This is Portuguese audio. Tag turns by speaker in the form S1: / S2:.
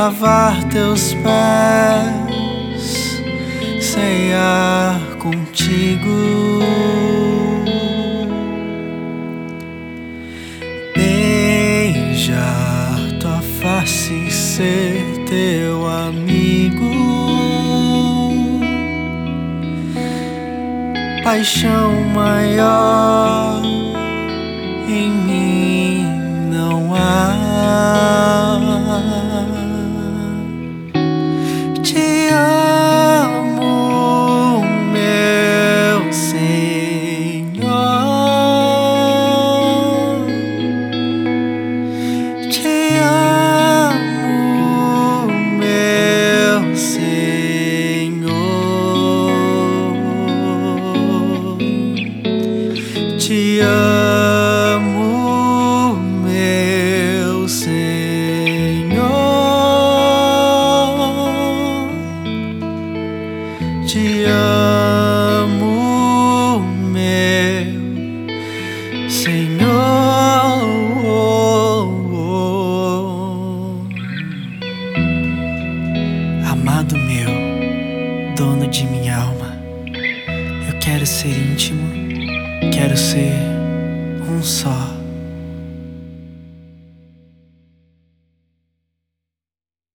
S1: lavar teus pés, ceiar contigo, beijar tua face e ser teu amigo. Paixão maior em mim não há. Te amo, meu Senhor. Te amo, meu Senhor. Te amo, meu Senhor. Te amo, meu Senhor. Amado meu, dono de minha alma, eu quero ser íntimo, quero ser um só